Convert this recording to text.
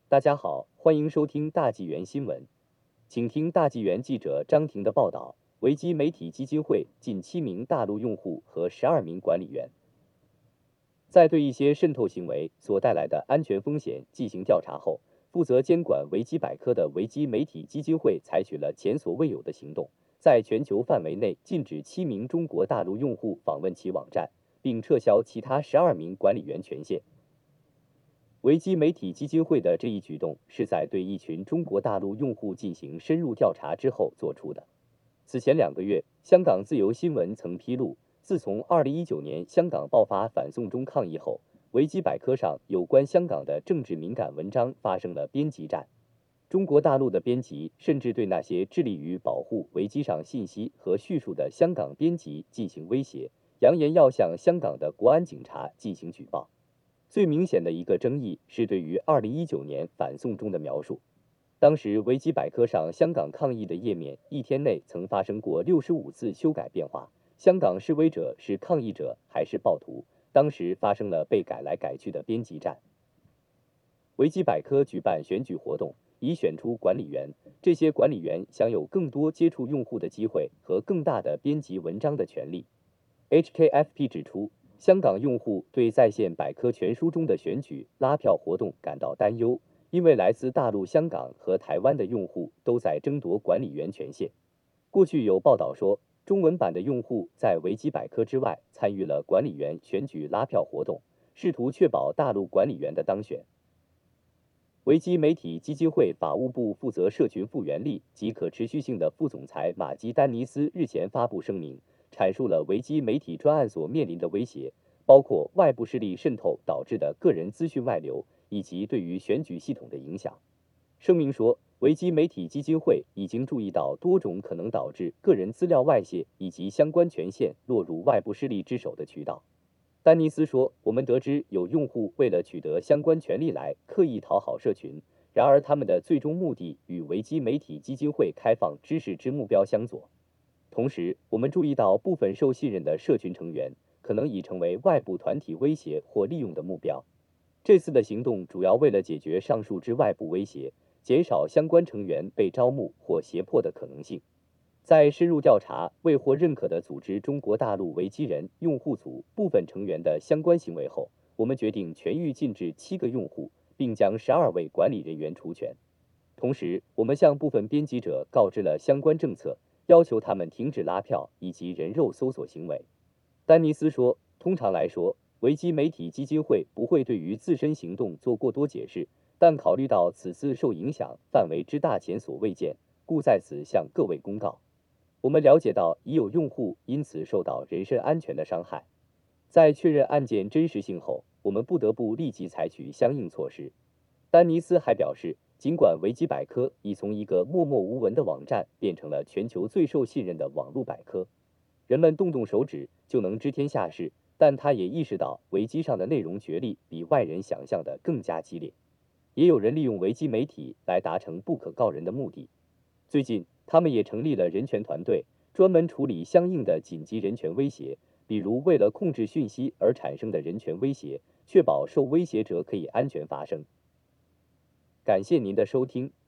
大家好，欢迎收听大纪元新闻，请听大纪元记者张婷的报道。维基媒体基金会近7名大陆用户和12名管理员，在对一些渗透行为所带来的安全风险进行调查后，负责监管维基百科的维基媒体基金会采取了前所未有的行动，在全球范围内禁止7名中国大陆用户访问其网站，并撤销其他12名管理员权限。维基媒体基金会的这一举动是在对一群中国大陆用户进行深入调查之后做出的。此前2个月，香港自由新闻曾披露，自从2019年香港爆发反送中抗议后，维基百科上有关香港的政治敏感文章发生了编辑战。中国大陆的编辑甚至对那些致力于保护维基上信息和叙述的香港编辑进行威胁，扬言要向香港的国安警察进行举报。最明显的一个争议是对于2019年反送中的描述。当时维基百科上香港抗议的页面一天内曾发生过65次修改变化，香港示威者是抗议者还是暴徒，当时发生了被改来改去的编辑战。维基百科举办选举活动，以选出管理员，这些管理员享有更多接触用户的机会和更大的编辑文章的权利。HKFP 指出，香港用户对在线百科全书中的选举拉票活动感到担忧，因为来自大陆、香港和台湾的用户都在争夺管理员权限。过去有报道说，中文版的用户在维基百科之外参与了管理员选举拉票活动，试图确保大陆管理员的当选。维基媒体基金会法务部负责社群复原力及可持续性的副总裁马基丹尼斯日前发布声明，阐述了维基媒体专案所面临的威胁，包括外部势力渗透导致的个人资讯外流，以及对于选举系统的影响。声明说，维基媒体基金会已经注意到多种可能导致个人资料外泄以及相关权限落入外部势力之手的渠道。丹尼斯说：“我们得知有用户为了取得相关权利来刻意讨好社群，然而他们的最终目的与维基媒体基金会开放知识之目标相左。同时，我们注意到部分受信任的社群成员可能已成为外部团体威胁或利用的目标。这次的行动主要为了解决上述之外部威胁，减少相关成员被招募或胁迫的可能性。”在深入调查未获认可的组织中国大陆维基人用户组部分成员的相关行为后，我们决定全域禁止7个用户，并将12位管理人员除权。同时，我们向部分编辑者告知了相关政策，要求他们停止拉票以及人肉搜索行为。丹尼斯说：“通常来说，维基媒体基金会不会对于自身行动做过多解释，但考虑到此次受影响范围之大前所未见，故在此向各位公告。我们了解到已有用户因此受到人身安全的伤害。在确认案件真实性后，我们不得不立即采取相应措施。”丹尼斯还表示，尽管维基百科已从一个默默无闻的网站变成了全球最受信任的网络百科，人们动动手指就能知天下事，但他也意识到维基上的内容角力比外人想象的更加激烈。也有人利用维基媒体来达成不可告人的目的。最近，他们也成立了人权团队，专门处理相应的紧急人权威胁，比如为了控制讯息而产生的人权威胁，确保受威胁者可以安全发声。感谢您的收听，